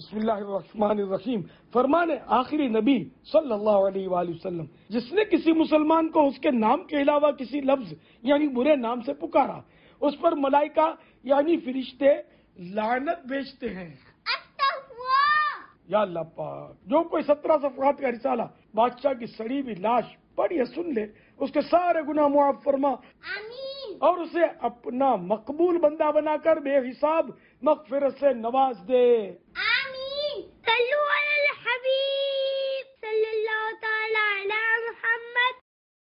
बिस्मिल्लाहिर्रहमानिर्रहीम। फरमाने आखिरी नबी सल्लल्लाहु अलैहि वसल्लम, जिसने किसी मुसलमान को उसके नाम के अलावा किसी लफ्ज यानी बुरे नाम से पुकारा, उस पर मलाइका यानी फरिश्ते लानत भेजते हैं। या अल्लाह पाक, जो कोई 17 सफ़हात का रिसाला बादशाह की सड़ी हुई लाश पढ़िए सुन ले, उसके सारे गुनाह मुआफ फरमा और उसे अपना मकबूल बंदा बनाकर बेहिसाब मगफिरत से नवाज दे। आमीन।